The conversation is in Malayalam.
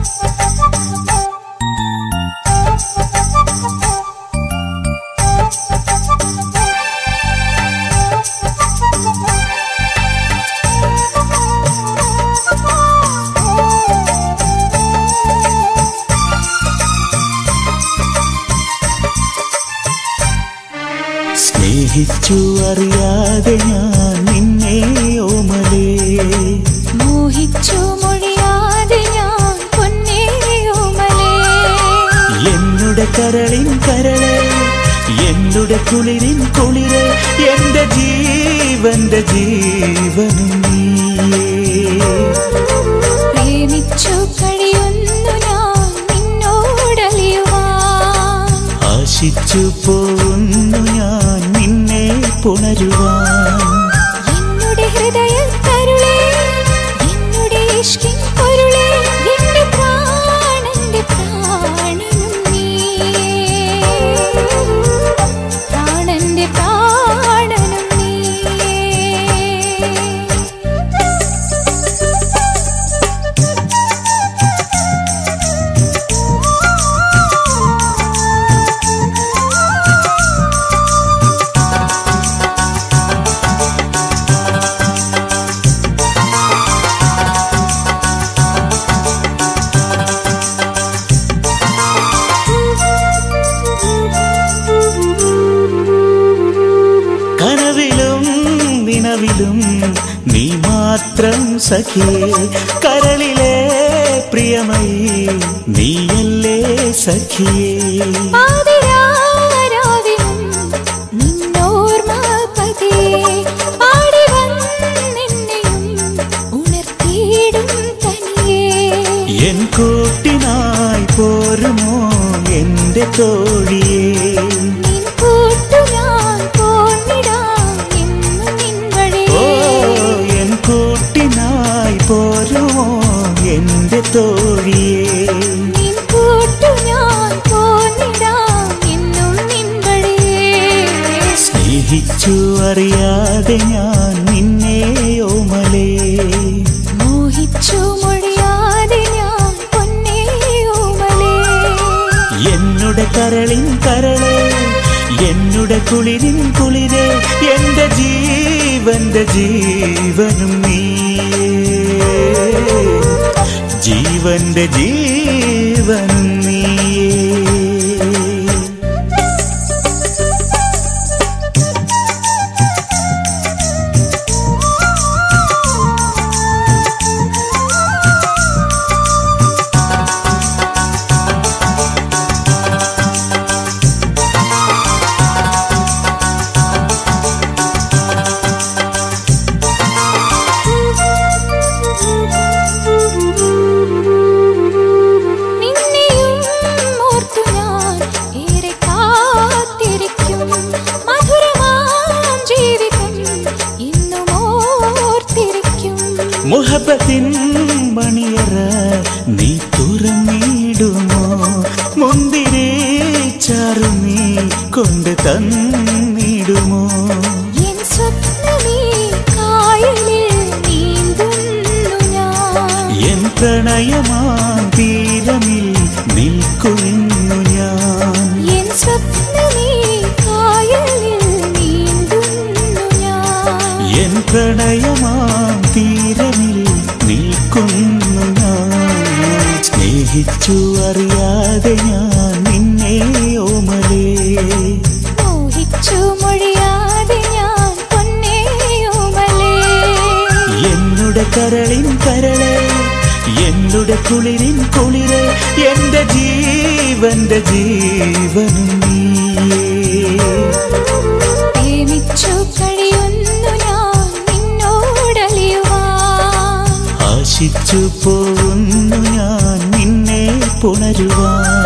സ്നേഹിച്ചു അറിയാതെ ഞാൻ നിന്നെ ഓമലേ, മോഹിച്ചു മൊഴിയാതെ ഞാൻ പൊന്നേ ഓമലേ. എന്നുടെ കരളിൻ കരളെ, എന്നുടെ കുളിരിൻ കുളിരെ, എന്റെ ജീവന്റെ ജീവനും നീയേ. പ്രേമിച്ചു കഴിയുന്നു ഞാൻ നിന്നോടലിയുവാൻ, ആശിച്ചു പോകുന്നു ഞാൻ നിന്നെ പുണരുവാൻ. എന്നുടെ ഹൃദയ കരുളേ, എന്നുടെ ഇഷ്കിൻ പൊരുളേ, എന്റെ പ്രാണന്റെ പ്രാണനും നീയേ, പ്രാണന്റെ പ്രാണനും നീയേ. കനവിലും നിലവിലും നീ മാത്രം സഖിയേ, കരളിലെ പ്രിയമയി നീയല്ലേ സഖിയേ. പാതിരാരാവിലും നിന്നോർമ്മ പതിയെ പാടി വന്നെന്നെയും ഉണർത്തിയിടും തനിയേ. എൻ കൂട്ടിനായി പോരുമോ എന്റെ തോഴിയേ, നിൻ കൂട്ടു ഞാൻ പോന്നിടാം എന്നും നിൻ ഓ വഴിയേ. എൻ കൂട്ടിനായി പോരുമോ എന്റെ തോഴിയേ. നിൻ കൂട്ടു ഞാൻ പോന്നിടാം എന്നും നിൻ വഴിയേ. സ്നേഹിച്ചു അറിയാതെ ഞാൻ നിന്നെ ഓമലേ, മോഹിച്ചു മൊഴിയാതെ ഞാൻ പൊന്നേ ഓമലേ. എന്നുടെ കരളിൻ കരളെ, എന്നുടെ കുളിരിൻ കുളിരെ, എന്റെ ജീവന്റെ ജീവനും നീയേ, ജീവന്റെ ജീവനും നീയേ. നിന്നെയും ഓർത്തു ഞാൻ ഏറെ കാത്തിരിക്കും, മധുരമാം ജീവിതം ഇന്നും ഓർത്തിരിക്കും. മുഹബത്തിൻ മണിയറ നീ തുറന്നിടുമോ, മുന്തിരി ചാറു നീ കൊണ്ട് തന്നിടുമോ. എൻ സ്വപ്നമീ കായലിൽ നീന്തുന്നു ഞാൻ, എൻ പ്രണയമാം തീരമിൽ നിൽക്കുന്നു ഞാൻ. എൻ സ്വപ്നമീ കായലിൽ നീന്തുന്നു ഞാൻ. എൻ പ്രണയമാം തീരമിൽ നിൽക്കുന്നു ഞാൻ. സ്നേഹിച്ചു അറിയാതെ ഞാൻ നിന്നെ ഓമലേ, മോഹിച്ചു മൊഴിയാതെ ഞാൻ പൊന്നേ ഓമലേ. എന്നുടെ കരളിൻ കരളെ, എന്നുടെ കുളിരിൻ കുളിരെ, എന്റെ ജീവന്റെ ജീവനും നീയേ. പ്രേമിച്ചു കഴിയുന്നു ഞാൻ നിന്നോടലിയുവാൻ, ആശിച്ചു പോകുന്നു ഞാൻ നിന്നെ പുണരുവാൻ.